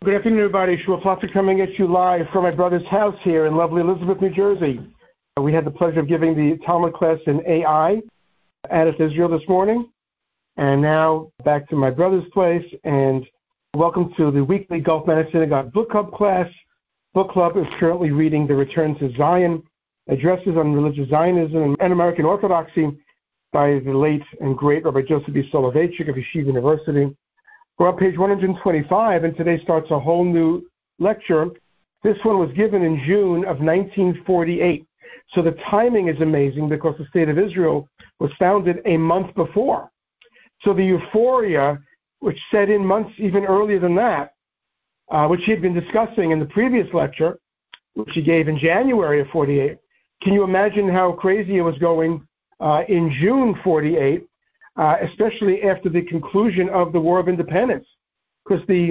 Good afternoon, everybody. Shmuel Plotzer coming at you live from my brother's house here in lovely Elizabeth, New Jersey. We had the pleasure of giving the Talmud class in AI at Israel this morning. And now back to my brother's place. And welcome to the weekly Gulf Manor Synagogue Book Club class. Book Club is currently reading The Return to Zion, Addresses on Religious Zionism and American Orthodoxy by the late and great Rabbi Joseph B. Soloveitchik of Yeshiva University. We're on page 125, and today starts a whole new lecture. This one was given in June of 1948. So the timing is amazing because the State of Israel was founded a month before. So the euphoria, which set in months even earlier than that, which he had been discussing in the previous lecture, which he gave in January of 48, can you imagine how crazy it was going in June 48? Especially after the conclusion of the War of Independence, because the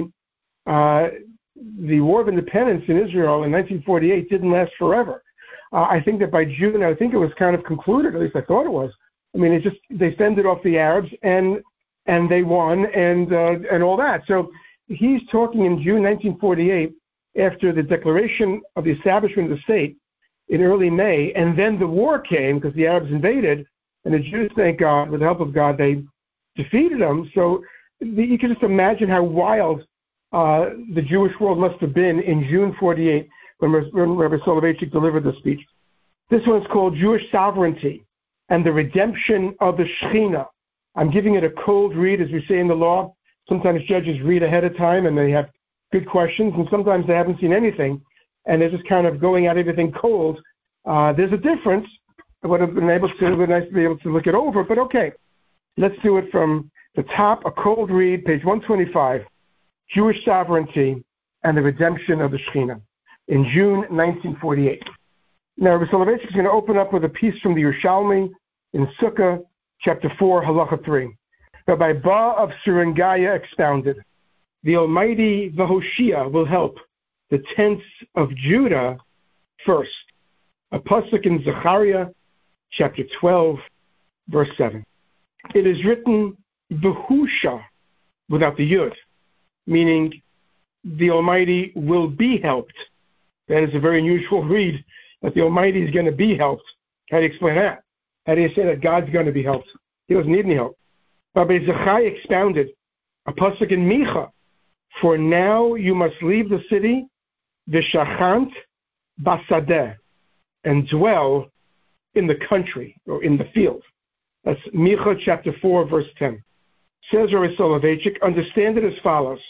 War of Independence in Israel in 1948 didn't last forever. I think that by June, I think it was kind of concluded. At least I thought it was. I mean, they fended off the Arabs and they won and all that. So he's talking in June 1948 after the declaration of the establishment of the state in early May, and then the war came because the Arabs invaded. And the Jews, thank God, with the help of God, they defeated them. So you can just imagine how wild the Jewish world must have been in June 48 when Rabbi Soloveitchik delivered the speech. This one's called Jewish Sovereignty and the Redemption of the Shekhinah. I'm giving it a cold read, as we say in the law. Sometimes judges read ahead of time and they have good questions, and sometimes they haven't seen anything, and they're just kind of going at everything cold. There's a difference. I would have been able to, it would be nice to be able to look it over, but okay. Let's do it from the top, a cold read, page 125, Jewish Sovereignty and the Redemption of the Shekhinah, in June 1948. Now, Rabbi Soloveitchik is going to open up with a piece from the Yerushalmi in Sukkah, chapter 4, Halacha 3. Rabbi Ba of Surangaya expounded, the Almighty Vahoshia will help the tents of Judah first. A pasuk in Zechariah, chapter 12, verse 7. It is written, Behusha, without the Yud, meaning the Almighty will be helped. That is a very unusual read, that the Almighty is going to be helped. How do you explain that? How do you say that God's going to be helped? He doesn't need any help. Rabbi Zechariah expounded, a pasuk in Micha, for now you must leave the city, V'shachant basadeh, and dwell in the country, or in the field. That's Micha chapter 4, verse 10. Says Rabbi Soloveitchik, understand it as follows.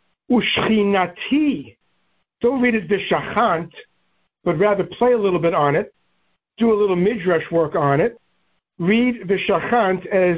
Ushchinati. Don't read it v'shachant, but rather play a little bit on it. Do a little midrash work on it. Read v'shachant as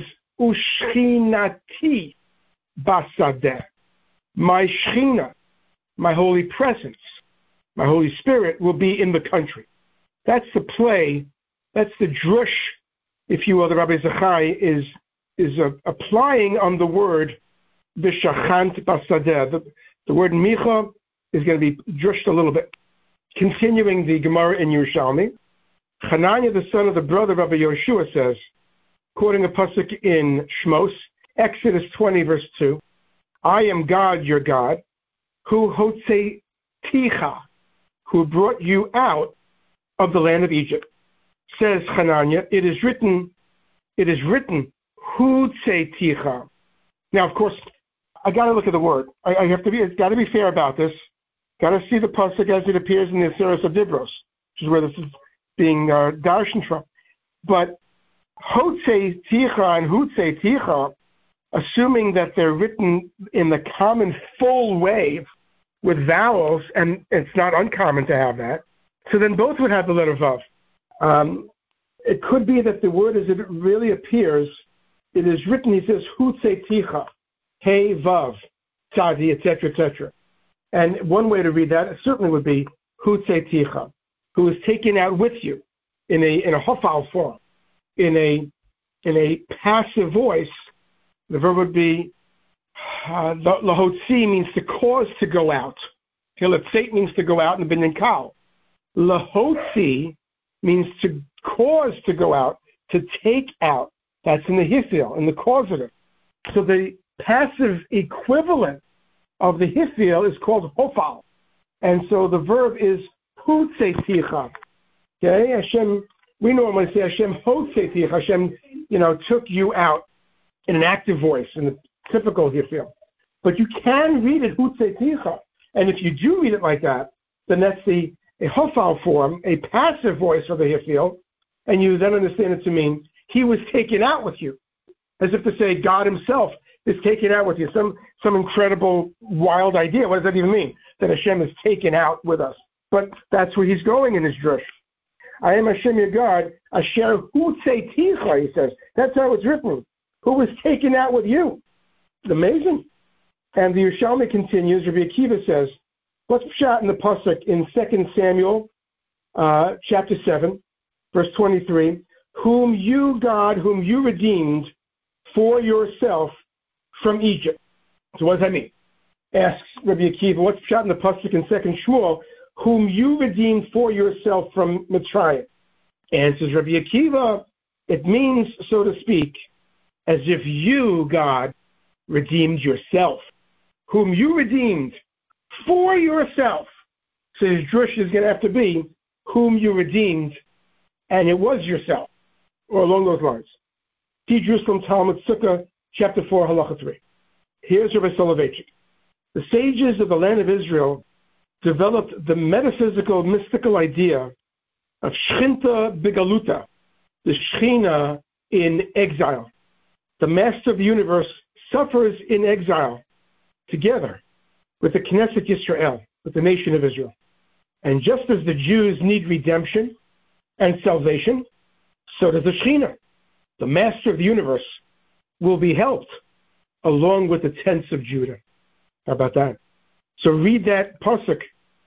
ushchinati basadeh. My shechina, my holy presence, my Holy Spirit will be in the country. That's the play, that's the drush, if you will, the Rabbi Zechariah is applying on the word V'shachant basadeh. The word Micha is going to be drushed a little bit. Continuing the Gemara in Yerushalmi, Hananiah, the son of the brother of Rabbi Yoshua, says, quoting a pasuk in Shmos, Exodus 20, verse 2, I am God, your God, who hotzeiticha, who brought you out of the land of Egypt. Says Hananiah, it is written, hutzeiticha. Now, of course, I got to look at the word. It's got to be fair about this. Got to see the pasuk as it appears in the Seres of Dibros, which is where this is being darshan from. But hotzeiticha and hutzeiticha, assuming that they're written in the common full way with vowels, and it's not uncommon to have that, so then both would have the letter Vav. It could be that the word as it really appears, it is written, he says, hutzeiticha, hey Vav, tzadi, etc., etc. And one way to read that certainly would be hutzeiticha, who is taken out with you in a hofal form, in a passive voice. The verb would be lahotzi, means to cause to go out. Hilatzeit means to go out in the binyan kal. Lahotzi means to cause to go out, to take out. That's in the hifil, in the causative. So the passive equivalent of the hifil is called hofal. And so the verb is hutzeticha. Okay, Hashem, we normally say Hashem hotzeticha. Hashem, took you out in an active voice, in the typical hifil. But you can read it hutzeticha. And if you do read it like that, then that's a hofal form, a passive voice of the hifil, and you then understand it to mean he was taken out with you. As if to say God himself is taken out with you. Some incredible, wild idea. What does that even mean? That Hashem is taken out with us. But that's where he's going in his drush. I am Hashem your God, Asher Hutzeticha, he says. That's how it's written. Who was taken out with you? Amazing. And the Yerushalmi continues, Rabbi Akiva says, what's shot in the pasuk in 2 Samuel chapter 7, verse 23, whom you, God, whom you redeemed for yourself from Egypt. So what does that mean? Asks Rabbi Akiva, what's shot in the pasuk in 2 Shmuel, whom you redeemed for yourself from Mitzrayim? Answers Rabbi Akiva, it means, so to speak, as if you, God, redeemed yourself. Whom you redeemed for yourself. So his drush is going to have to be, whom you redeemed, and it was yourself, or along those lines. T. Jerusalem Talmud, Sukkah, chapter 4, halacha 3. Here's Rabbi Soloveitchik. The sages of the land of Israel developed the metaphysical, mystical idea of Shchinta Bigaluta, the Shechina in exile. The Master of the universe suffers in exile together with the Knesset Yisrael, with the nation of Israel. And just as the Jews need redemption and salvation, so does the Shekhinah. The Master of the universe will be helped along with the tents of Judah. How about that? So read that pasuk.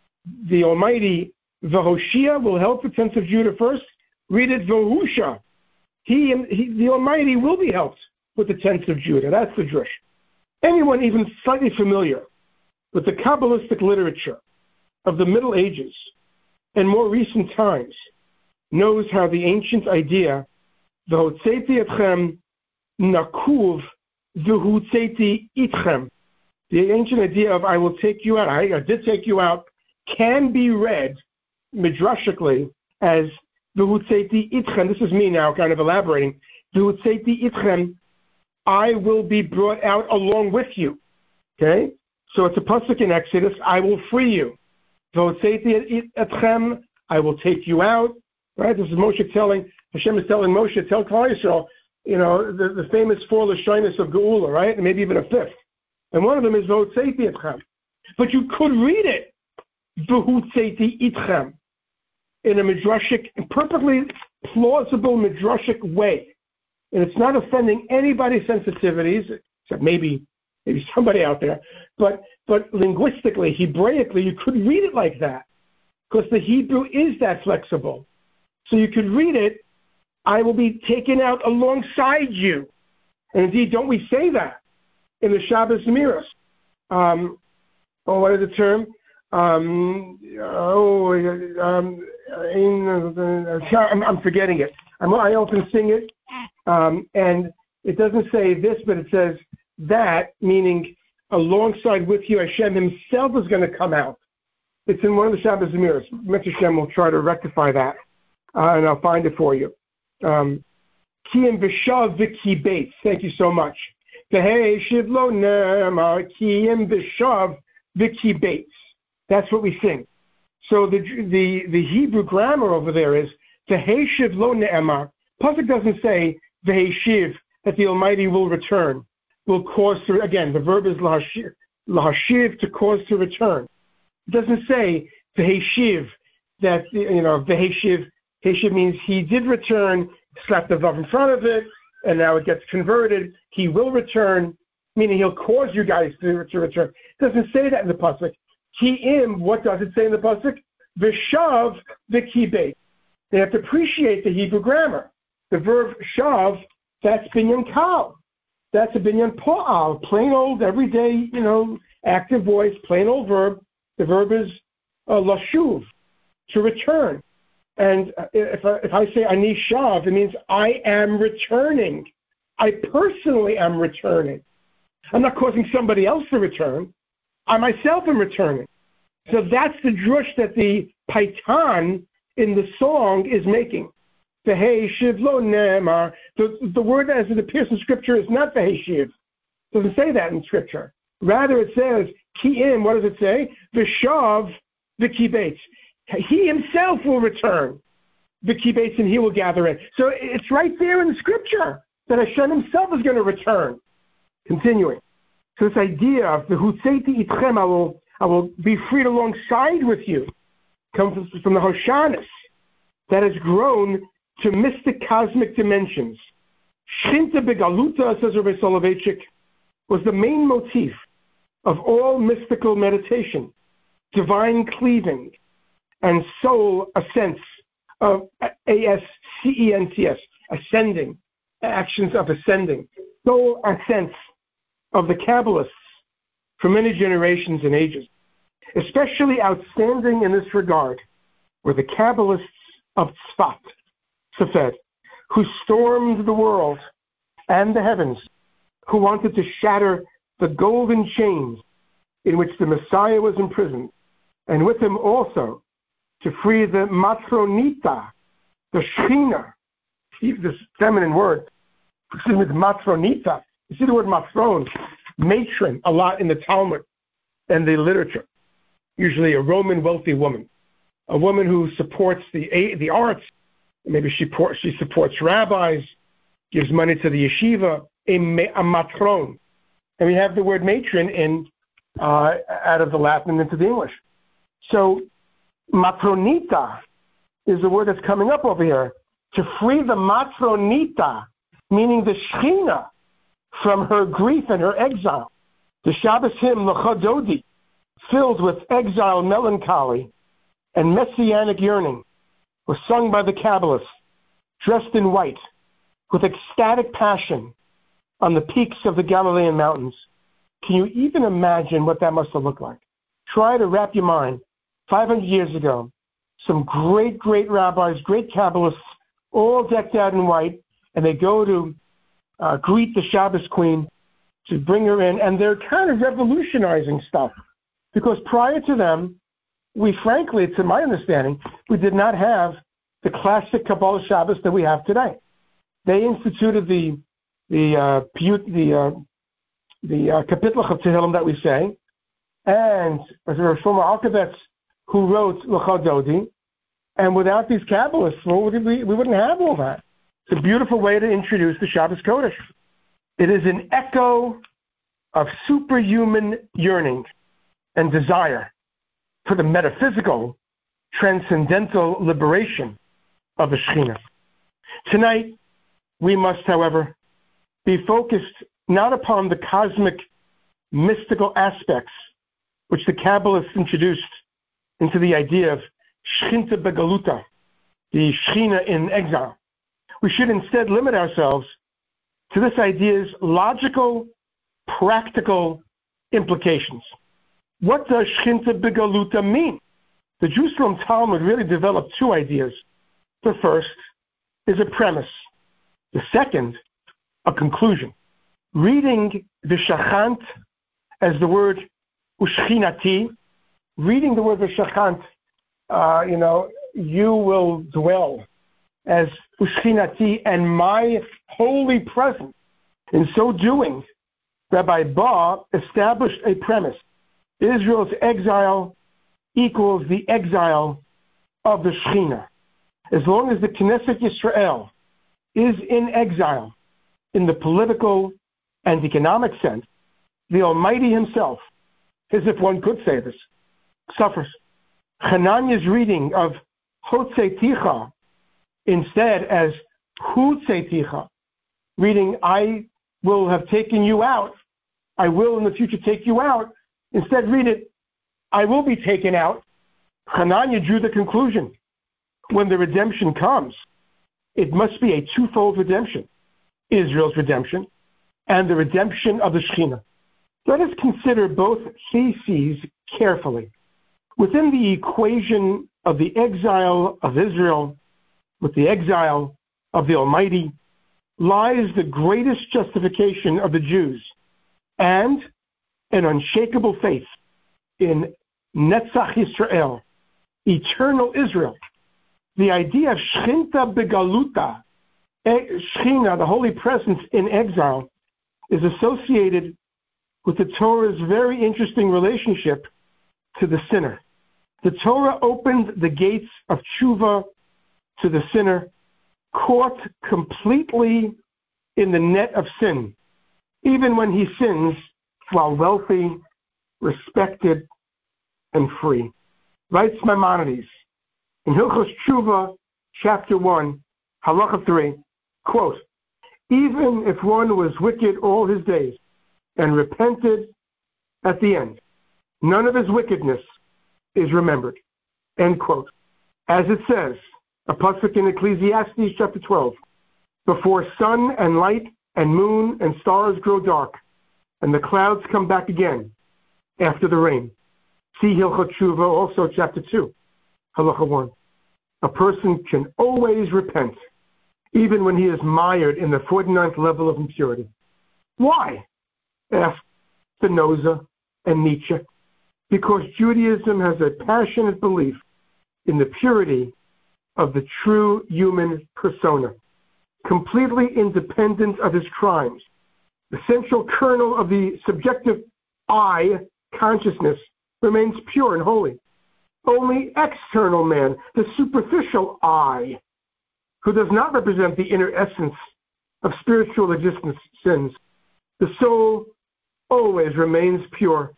The Almighty Vahoshia will help the tents of Judah first. Read it Vahusha. The Almighty will be helped with the tents of Judah. That's the drush. Anyone even slightly familiar with the Kabbalistic literature of the Middle Ages and more recent times knows how the ancient idea, V'hotzeti etchem nakuv v'hotzeti itchem, the ancient idea of I will take you out, I did take you out, can be read midrashically as v'hotzeti itchem. This is me now kind of elaborating. V'hotzeti itchem, I will be brought out along with you. Okay? So it's a pasuk in Exodus, I will free you. V'hotzeti etchem, I will take you out. Right? This is Moshe telling, Hashem is telling Moshe, tell Klal Yisrael, the famous 4 Lashonos of Geula, right? And maybe even a 5th. And one of them is V'hotzeti etchem. But you could read it, V'hotzeti itchem, in a midrashic, perfectly plausible midrashic way. And it's not offending anybody's sensitivities, except maybe somebody out there. But linguistically, Hebraically, you could read it like that, because the Hebrew is that flexible. So you could read it, I will be taken out alongside you. And indeed, don't we say that in the Shabbos Miras? What is the term? I'm forgetting it. I often sing it, and it doesn't say this, but it says that, meaning alongside with you, Hashem himself is going to come out. It's in one of the Shabbos Miras. Mr. Hashem will try to rectify that, and I'll find it for you. Kiyim v'shav v'kibetz. Thank you so much. V'heshiv lo ne'emar kiyim v'shav v'kibetz. That's what we sing. So the Hebrew grammar over there is v'heshiv lo ne'emar. Pasuk doesn't say v'heshiv, that the Almighty will return, will cause to, again, the verb is lahashiv, to cause to return. It doesn't say v'heshiv, that, v'heshiv, heshiv means he did return, slap the vav in front of it, and now it gets converted. He will return, meaning he'll cause you guys to return. It doesn't say that in the pasuk. Ki'im, what does it say in the pasuk? V'shav v'kibet. They have to appreciate the Hebrew grammar. The verb shav, that's binyan kal. That's a binyan po'al, plain old, everyday, active voice, plain old verb. The verb is lashuv, to return. And if I say ani shav, it means I am returning. I personally am returning. I'm not causing somebody else to return. I myself am returning. So that's the drush that the paitan in the song is making. The Veheshiv lo nemar. The word as it appears in Scripture is not Veheshiv. It doesn't say that in Scripture. Rather, it says, Ki'im, what does it say? V'shav v'kibeitz. He himself will return. V'kibeitz, and he will gather it. So it's right there in the Scripture that Hashem himself is going to return. Continuing. So this idea of the Hutzeti itchem, I will be freed alongside with you, comes from the Hoshanis that has grown to mystic cosmic dimensions. Shchinta begaluta, says Rabbi Soloveitchik, was the main motif of all mystical meditation, divine cleaving, and soul ascents of ASCENTS, ascending, actions of ascending, soul ascents of the Kabbalists for many generations and ages. Especially outstanding in this regard were the Kabbalists of Tzfat, Safed, who stormed the world and the heavens, who wanted to shatter the golden chains in which the Messiah was imprisoned, and with him also to free the Matronita, the Shechina, this feminine word, the Matronita. You see the word matron, matron, a lot in the Talmud and the literature. Usually a Roman wealthy woman, a woman who supports the arts. Maybe she supports rabbis, gives money to the yeshiva, a matron. And we have the word matron out of the Latin into the English. So matronita is the word that's coming up over here. To free the matronita, meaning the Shechina, from her grief and her exile. The Shabbos hymn, Lecha Dodi, filled with exile melancholy and messianic yearning, was sung by the Kabbalists, dressed in white, with ecstatic passion, on the peaks of the Galilean mountains. Can you even imagine what that must have looked like? Try to wrap your mind. 500 years ago, some great, great rabbis, great Kabbalists, all decked out in white, and they go to greet the Shabbos queen, to bring her in, and they're kind of revolutionizing stuff. Because prior to them, we frankly, to my understanding, we did not have the classic Kabbalah Shabbos that we have today. They instituted the Kapitla of Tehillim that we say, and as Rav Shlomo Alkabetz, who wrote Lecha Dodi, and without these Kabbalists, we wouldn't have all that. It's a beautiful way to introduce the Shabbos Kodesh. It is an echo of superhuman yearning and desire for the metaphysical, transcendental liberation of the Shekhinah. Tonight, we must, however, be focused not upon the cosmic, mystical aspects which the Kabbalists introduced into the idea of Shchinta Begaluta, the Shekhinah in exile. We should instead limit ourselves to this idea's logical, practical implications. What does Shchinta Begaluta mean? The Jerusalem Talmud really developed two ideas. The first is a premise. The second, a conclusion. Reading the Shachant as the word Ushchinati, reading the word V'shachant, you will dwell as Ushchinati and my holy presence. In so doing, Rabbi Ba established a premise. Israel's exile equals the exile of the Shekhinah. As long as the Knesset Yisrael is in exile in the political and economic sense, the Almighty himself, as if one could say this, suffers. Hananiah's reading of Hotzeiticha instead as Hutzeiticha, reading I will have taken you out, I will in the future take you out, instead read it, I will be taken out. Hananiah drew the conclusion, when the redemption comes, it must be a twofold redemption, Israel's redemption and the redemption of the Shekhinah. Let us consider both theses carefully. Within the equation of the exile of Israel with the exile of the Almighty lies the greatest justification of the Jews and an unshakable faith in Netzach Yisrael, eternal Israel. The idea of Shchinta Begaluta, Shechina, the holy presence in exile, is associated with the Torah's very interesting relationship to the sinner. The Torah opened the gates of tshuva to the sinner, caught completely in the net of sin, even when he sins while wealthy, respected, and free. Writes Maimonides in Hilchos Tshuva, chapter 1, halacha 3, quote, even if one was wicked all his days and repented at the end, none of his wickedness is remembered, end quote. As it says, a pasuk in Ecclesiastes chapter 12, before sun and light and moon and stars grow dark, and the clouds come back again after the rain. See Hilchot Tshuva, also chapter 2, halacha 1. A person can always repent, even when he is mired in the 49th level of impurity. Why? Asked Spinoza and Nietzsche. Because Judaism has a passionate belief in the purity of the true human persona, completely independent of his crimes. The central kernel of the subjective I consciousness remains pure and holy. Only external man, the superficial I, who does not represent the inner essence of spiritual existence, sins. The soul always remains pure.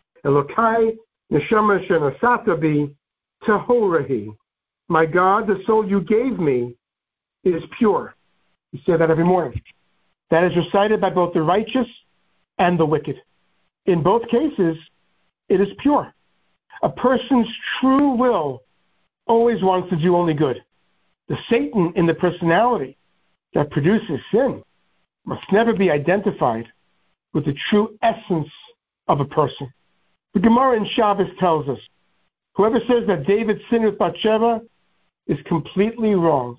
Elokai neshama shenasata bi tahorahi. My God, the soul you gave me is pure. You say that every morning. That is recited by both the righteous and the wicked. In both cases, it is pure. A person's true will always wants to do only good. The Satan in the personality that produces sin must never be identified with the true essence of a person. The Gemara in Shabbos tells us, whoever says that David sinned with Bathsheba is completely wrong.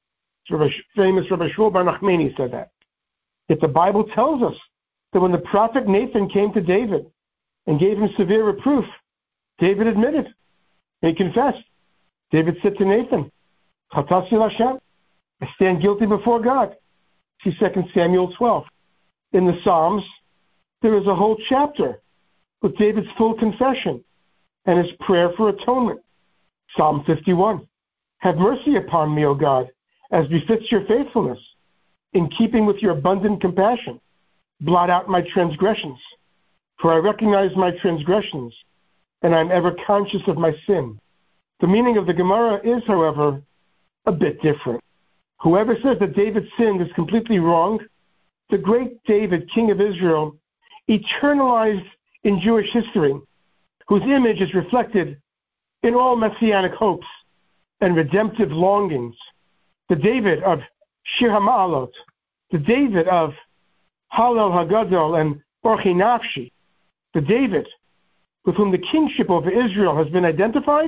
Famous Rabbi Shmuel Bar Nachmani said that. Yet the Bible tells us that when the prophet Nathan came to David and gave him severe reproof, David admitted. He confessed. David said to Nathan, Chatasi Lashem, I stand guilty before God. See 2 Samuel 12. In the Psalms, there is a whole chapter with David's full confession and his prayer for atonement. Psalm 51. Have mercy upon me, O God, as befits your faithfulness, in keeping with your abundant compassion. Blot out my transgressions, for I recognize my transgressions, and I am ever conscious of my sin. The meaning of the Gemara is, however, a bit different. Whoever says that David sinned is completely wrong. The great David, king of Israel, eternalized in Jewish history, whose image is reflected in all messianic hopes and redemptive longings. The David of Shir HaMa'alot, the David of Hallel HaGadol and Orchi Nafshi, the David with whom the kingship over Israel has been identified,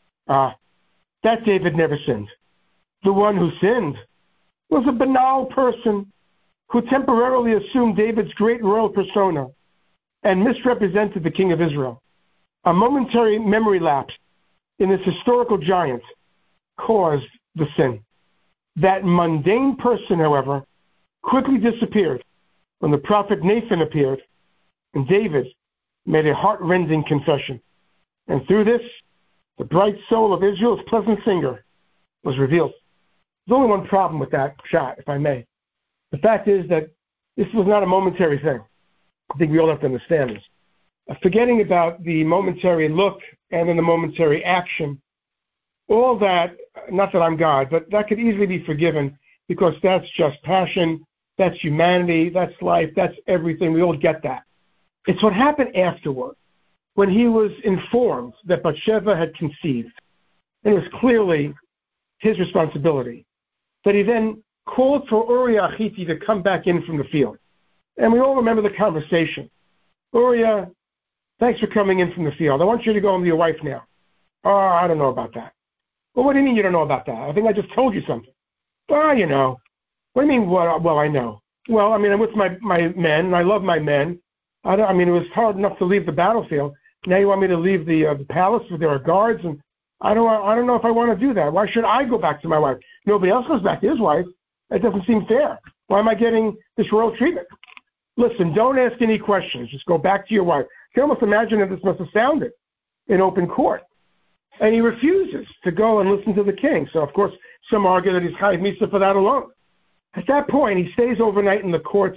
that David never sinned. The one who sinned was a banal person who temporarily assumed David's great royal persona and misrepresented the king of Israel. A momentary memory lapse in this historical giant caused the sin. That mundane person, however, quickly disappeared when the prophet Nathan appeared, and David made a heart-rending confession. And through this, the bright soul of Israel's pleasant singer was revealed. There's only one problem with that shot, if I may. The fact is that this was not a momentary thing. I think we all have to understand this. Forgetting about the momentary look and then the momentary action, all that, not that I'm God, but that could easily be forgiven because that's just passion, that's humanity, that's life, that's everything. We all get that. It's what happened afterward when he was informed that Bathsheba had conceived. And it was clearly his responsibility that he then called for Uriah Hittite to come back in from the field. And we all remember the conversation. Uriah, thanks for coming in from the field. I want you to go home to your wife now. Oh, I don't know about that. Well, what do you mean you don't know about that? I think I just told you something. Oh, you know. What do you mean, well, I know? Well, I mean, I'm with my men, and I love my men. It was hard enough to leave the battlefield. Now you want me to leave the palace where there are guards, and I don't know if I want to do that. Why should I go back to my wife? Nobody else goes back to his wife. That doesn't seem fair. Why am I getting this royal treatment? Listen, don't ask any questions. Just go back to your wife. You can almost imagine that this must have sounded in open court. And he refuses to go and listen to the king. So, of course, some argue that he's chayiv misa for that alone. At that point, he stays overnight in the court's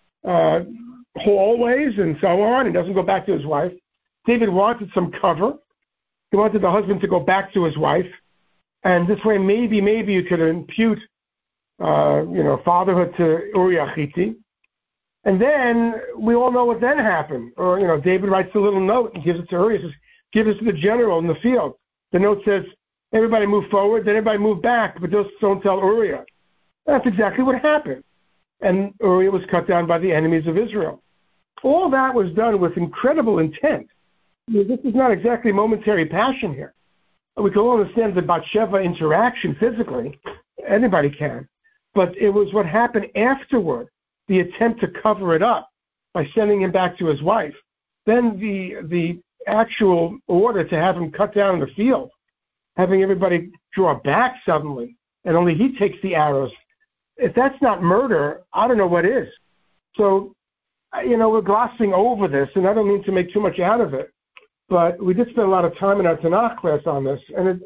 hallways and so on. He doesn't go back to his wife. David wanted some cover. He wanted the husband to go back to his wife. And this way, maybe you could impute, fatherhood to Uriah Hittite. And then we all know what then happened. Or, David writes a little note and gives it to Uriah. He says, give this to the general in the field. The note says, everybody move forward, then everybody move back, but just don't tell Uriah. That's exactly what happened. And Uriah was cut down by the enemies of Israel. All that was done with incredible intent. This is not exactly momentary passion here. We can all understand the Bathsheba interaction physically. Anybody can. But it was what happened afterward, the attempt to cover it up by sending him back to his wife. Then the actual order to have him cut down in the field, having everybody draw back suddenly, and only he takes the arrows. If that's not murder, I don't know what is. So, we're glossing over this, and I don't mean to make too much out of it, but we did spend a lot of time in our Tanakh class on this, and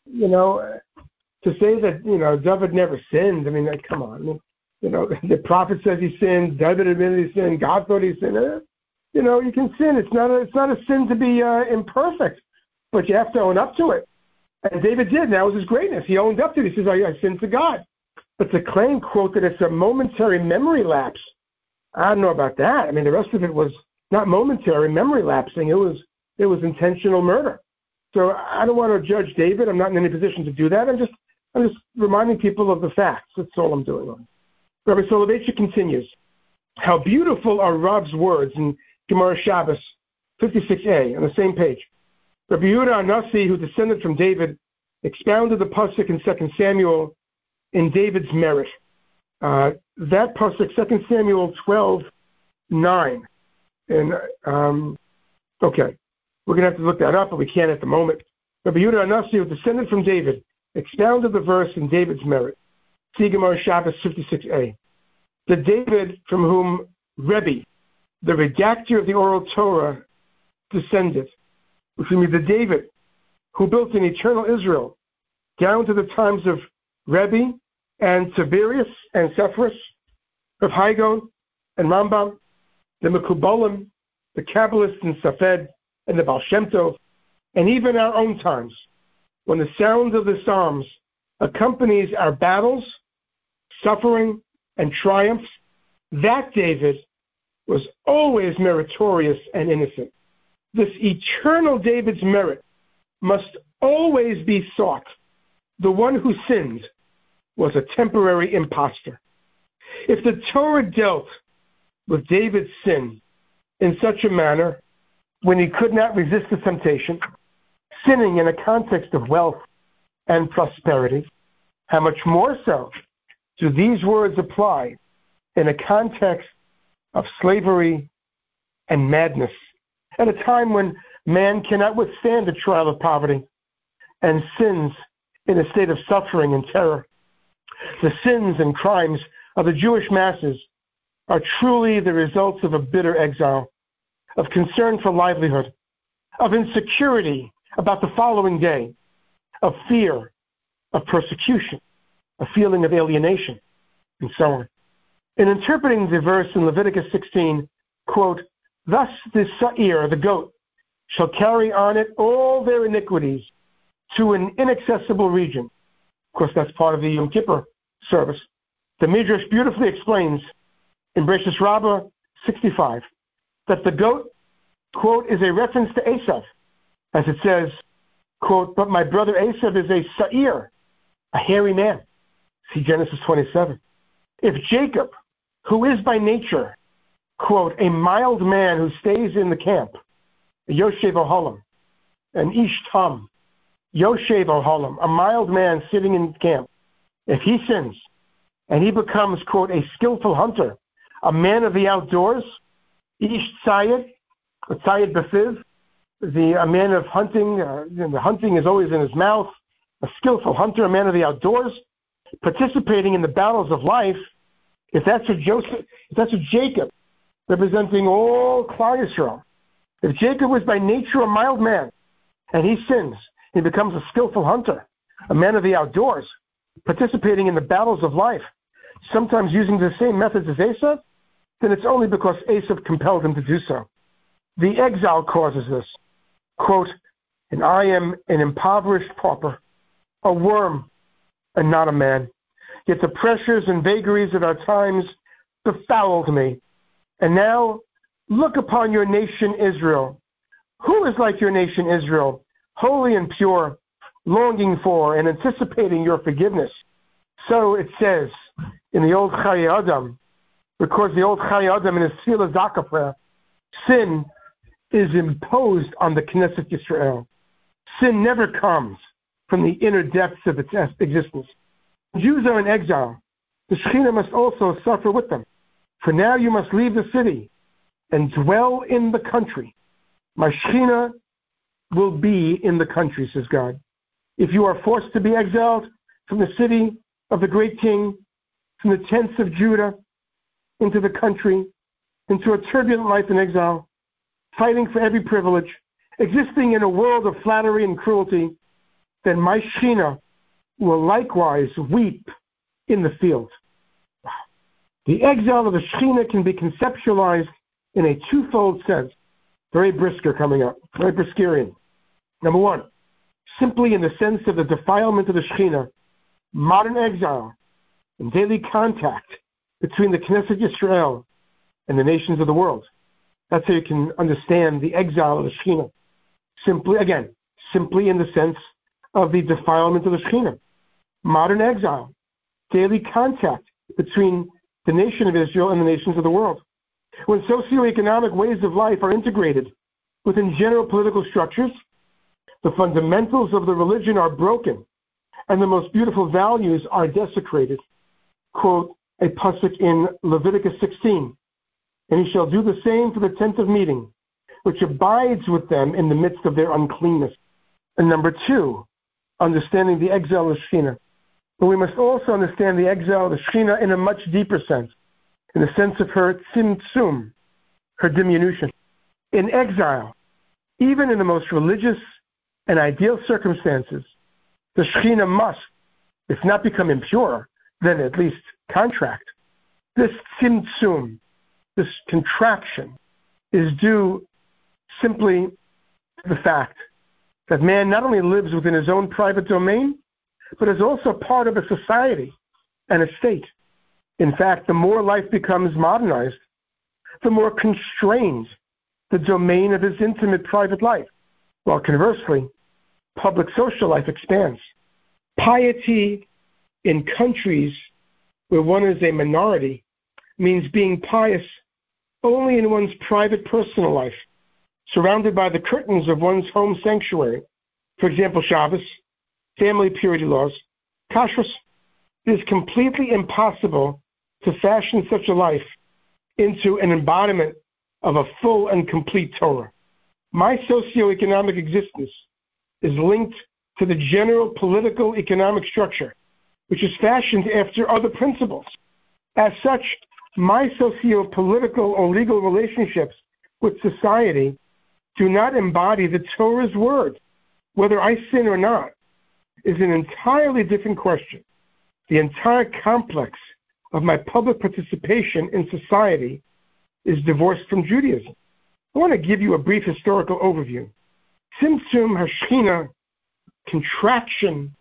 to say that, David never sinned, I mean, come on. The prophet says he sinned, David admitted he sinned, God thought he sinned. You can sin. It's not a sin to be imperfect, but you have to own up to it. And David did. That was his greatness. He owned up to it. He says, I sinned to God. But to claim, quote, that it's a momentary memory lapse, I don't know about that. I mean, the rest of it was not momentary memory lapsing. It was intentional murder. So I don't want to judge David. I'm not in any position to do that. I'm just reminding people of the facts. That's all I'm doing. Rabbi Soloveitchik continues. How beautiful are Rav's words in Gemara Shabbos 56a on the same page. Rabbi Yehuda Anasi, who descended from David, expounded the pasuk in 2 Samuel in David's merit. That pasuk, 2 Samuel 12:9. And okay, we're going to have to look that up, but we can't at the moment. Rabbi Yehuda Anasi, who descended from David, expounded the verse in David's merit. See Gemara Shabbos 56a. The David from whom Rebbe, the redactor of the oral Torah, descended, which means the David who built an eternal Israel down to the times of Rebbe and Tiberius and Sephorus, of Hygon and Rambam, the Mekubalim, the Kabbalists and Safed, and the Baal Shem Tov, and even our own times, when the sound of the Psalms accompanies our battles, suffering, and triumphs, that David was always meritorious and innocent. This eternal David's merit must always be sought. The one who sinned was a temporary impostor. If the Torah dealt with David's sin in such a manner when he could not resist the temptation, sinning in a context of wealth and prosperity, how much more so do these words apply in a context of slavery and madness, at a time when man cannot withstand the trial of poverty and sins in a state of suffering and terror. The sins and crimes of the Jewish masses are truly the results of a bitter exile, of concern for livelihood, of insecurity about the following day, of fear, of persecution, a feeling of alienation, and so on. In interpreting the verse in Leviticus 16, quote, thus the Sa'ir, the goat, shall carry on it all their iniquities to an inaccessible region. Of course, that's part of the Yom Kippur service. The Midrash beautifully explains in Bereshis Rabbah 65 that the goat, quote, is a reference to Esav, as it says, quote, but my brother Esav is a Sa'ir, a hairy man. See Genesis 27. If Jacob, who is by nature, quote, a mild man who stays in the camp, Yoshev Ohalam, an Ish Tam, Yoshev Ohalam, a mild man sitting in camp, if he sins and he becomes, quote, a skillful hunter, a man of the outdoors, Ish Tzayed, a Tzayed Befiv, a man of hunting, the hunting is always in his mouth, a skillful hunter, a man of the outdoors, participating in the battles of life. If that's what Jacob, representing all Klal Yisrael, if Jacob was by nature a mild man, and he sins, he becomes a skillful hunter, a man of the outdoors, participating in the battles of life, sometimes using the same methods as Esav, then it's only because Esav compelled him to do so. The exile causes this. Quote, and I am an impoverished pauper, a worm, and not a man. Yet the pressures and vagaries of our times befouled me. And now look upon your nation Israel. Who is like your nation Israel, holy and pure, longing for and anticipating your forgiveness? So it says in the old Chayei Adam, records the old Chayei Adam in his Tefillah Zakah prayer, sin is imposed on the Knesset Yisrael. Sin never comes from the inner depths of its existence. Jews are in exile. The Shekhinah must also suffer with them. For now you must leave the city and dwell in the country. My Shekhinah will be in the country, says God. If you are forced to be exiled from the city of the great king, from the tents of Judah, into the country, into a turbulent life in exile, fighting for every privilege, existing in a world of flattery and cruelty, then my Shekhinah will likewise weep in the field. The exile of the Shekhinah can be conceptualized in a twofold sense. Very Brisker coming up, very Briskerian. Number one, simply in the sense of the defilement of the Shekhinah, modern exile, and daily contact between the Knesset Yisrael and the nations of the world. That's how you can understand the exile of the Shekhinah. Simply in the sense of the defilement of the Shekhinah. Modern exile, daily contact between the nation of Israel and the nations of the world. When socioeconomic ways of life are integrated within general political structures, the fundamentals of the religion are broken, and the most beautiful values are desecrated. Quote, a pasuk in Leviticus 16, and he shall do the same for the tent of meeting, which abides with them in the midst of their uncleanness. And number two, understanding the exile of Shekhinah. But we must also understand the exile of the Shekhinah in a much deeper sense, in the sense of her tzimtzum, her diminution. In exile, even in the most religious and ideal circumstances, the Shekhinah must, if not become impure, then at least contract. This tzimtzum, this contraction, is due simply to the fact that man not only lives within his own private domain, but is also part of a society and a state. In fact, the more life becomes modernized, the more constrained the domain of his intimate private life, while conversely, public social life expands. Piety in countries where one is a minority means being pious only in one's private personal life, surrounded by the curtains of one's home sanctuary. For example, Shabbos, family purity laws, kashrus. It is completely impossible to fashion such a life into an embodiment of a full and complete Torah. My socioeconomic existence is linked to the general political economic structure, which is fashioned after other principles. As such, my socio-political or legal relationships with society do not embody the Torah's word. Whether I sin or not is an entirely different question. The entire complex of my public participation in society is divorced from Judaism. I want to give you a brief historical overview. Tzimtzum HaShekhinah, contraction,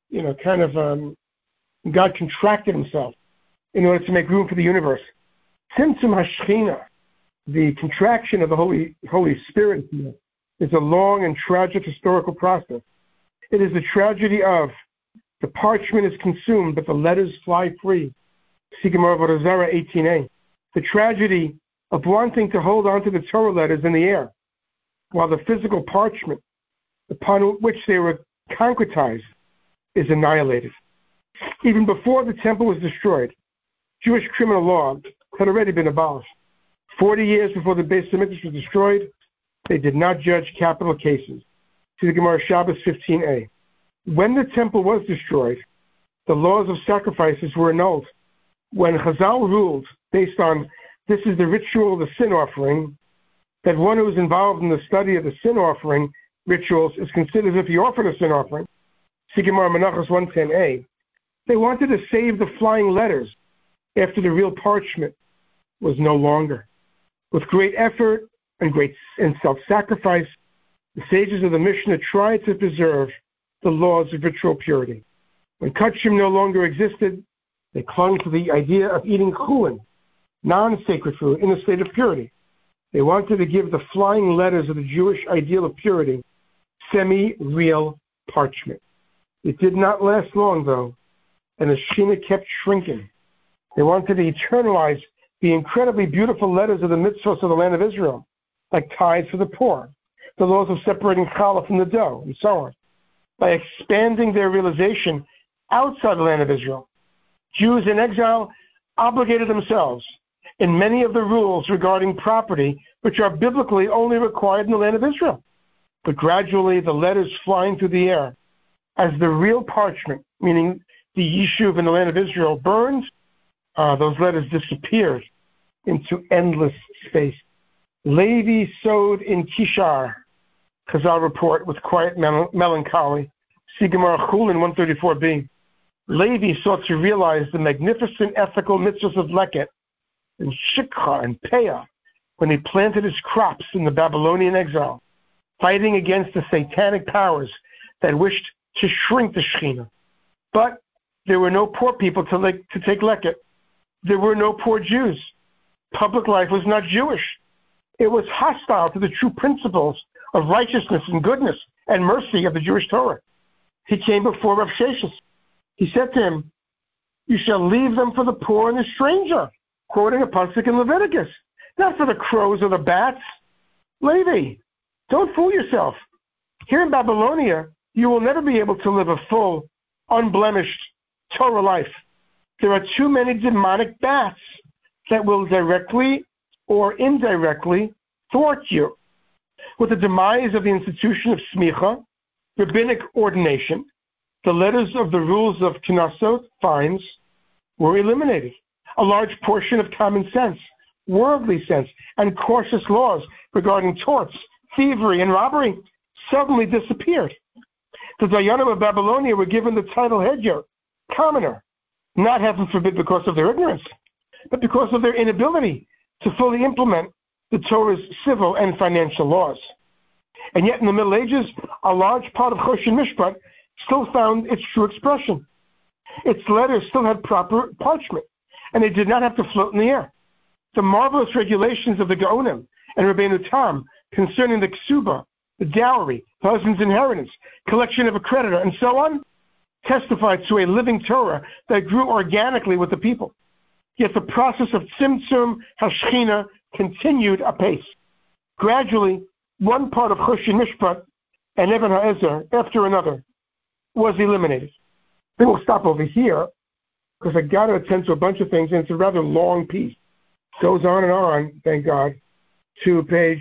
God contracted himself in order to make room for the universe. Tzimtzum HaShekhinah, the contraction of the Holy Spirit, is a long and tragic historical process. It is the tragedy of the parchment is consumed, but the letters fly free. See Gemara Avodah Zarah 18a. The tragedy of wanting to hold on to the Torah letters in the air, while the physical parchment upon which they were concretized is annihilated. Even before the temple was destroyed, Jewish criminal law had already been abolished. 40 years before the Beis Hamikdash was destroyed, They did not judge capital cases. See the Gemara Shabbos 15a. When the temple was destroyed, the laws of sacrifices were annulled. When Chazal ruled, based on this is the ritual of the sin offering, that one who is involved in the study of the sin offering rituals is considered as if he offered a sin offering, see Gemara Menachos 110a, they wanted to save the flying letters after the real parchment was no longer. With great effort and self-sacrifice, the sages of the Mishnah tried to preserve the laws of ritual purity. When kachim no longer existed, they clung to the idea of eating chulin, non-sacred food, in a state of purity. They wanted to give the flying letters of the Jewish ideal of purity semi-real parchment. It did not last long, though, and the Shekhinah kept shrinking. They wanted to eternalize the incredibly beautiful letters of the mitzvahs of the land of Israel, like tithes for the poor, the laws of separating challah from the dough, and so on. By expanding their realization outside the land of Israel, Jews in exile obligated themselves in many of the rules regarding property which are biblically only required in the land of Israel. But gradually the letters flying through the air, as the real parchment, meaning the Yishuv in the land of Israel, burned, those letters disappeared into endless space. Levi sowed in Kishar, Chazal report with quiet melancholy. See Gemara Chulin 134b. Levi sought to realize the magnificent ethical mitzvahs of Leket and Shikha and Peah when he planted his crops in the Babylonian exile, fighting against the satanic powers that wished to shrink the Shekhinah. But there were no poor people to take Leket. There were no poor Jews. Public life was not Jewish. It was hostile to the true principles of righteousness and goodness and mercy of the Jewish Torah. He came before Rav Sheshes. He said to him, "You shall leave them for the poor and the stranger," quoting a pasuk in Leviticus, not for the crows or the bats. Levi, don't fool yourself. Here in Babylonia, you will never be able to live a full, unblemished Torah life. There are too many demonic bats that will directly or indirectly thwart you. With the demise of the institution of smicha, rabbinic ordination, the letters of the rules of Knesset, fines, were eliminated. A large portion of common sense, worldly sense, and cautious laws regarding torts, thievery, and robbery suddenly disappeared. The Dayanim of Babylonia were given the title Hedyer, commoner, not heaven forbid because of their ignorance, but because of their inability to fully implement the Torah's civil and financial laws. And yet in the Middle Ages, a large part of Choshen Mishpat still found its true expression. Its letters still had proper parchment, and they did not have to float in the air. The marvelous regulations of the Gaonim and Rabbeinu Tam concerning the ksuba, the dowry, the husband's inheritance, collection of a creditor, and so on, testified to a living Torah that grew organically with the people. Yet the process of Tzimtzum HaShechina continued apace. Gradually, one part of Choshen Mishpat and Even HaEzer after another was eliminated. I think we'll stop over here because I got to attend to a bunch of things, and it's a rather long piece. Goes on, thank God, to page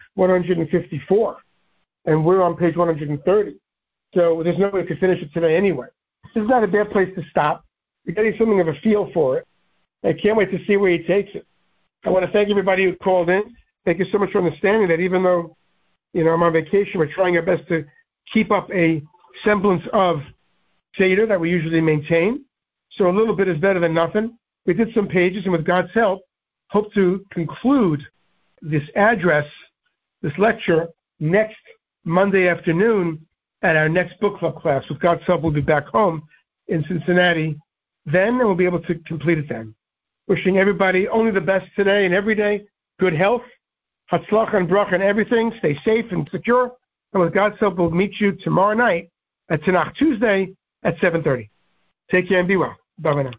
154. And we're on page 130. So there's no way to finish it today anyway. This is not a bad place to stop. You're getting something of a feel for it. I can't wait to see where he takes it. I want to thank everybody who called in. Thank you so much for understanding that even though, I'm on vacation, we're trying our best to keep up a semblance of Seder that we usually maintain. So a little bit is better than nothing. We did some pages, and with God's help, hope to conclude this address, this lecture, next Monday afternoon at our next book club class. With God's help, we'll be back home in Cincinnati then, and we'll be able to complete it then. Wishing everybody only the best today and every day, good health, hatzlacha and bracha and everything. Stay safe and secure. And with God's help, we'll meet you tomorrow night at Tanakh Tuesday at 7:30. Take care and be well. Bye-bye now.